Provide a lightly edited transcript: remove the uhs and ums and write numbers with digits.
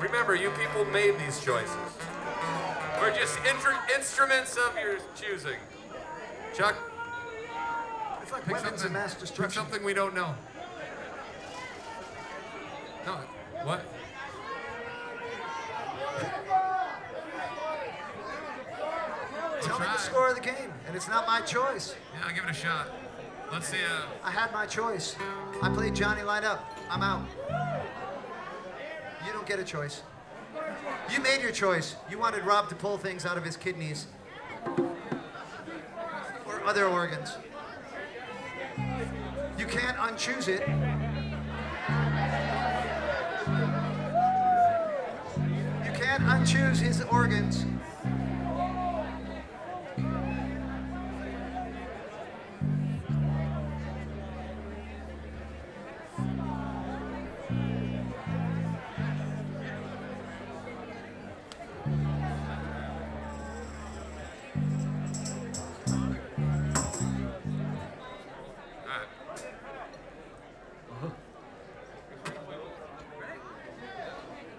Remember, you people made these choices. We're just instruments of your choosing. Chuck? It's like weapons of mass Pick destruction. something we don't know. No, what? Tell me the score of the game, and it's not my choice. Yeah, I'll give it a shot. Let's see. I had my choice. I played Johnny light up. I'm out. You don't get a choice. You made your choice. You wanted Rob to pull things out of his kidneys or other organs. You can't unchoose it. You can't unchoose his organs.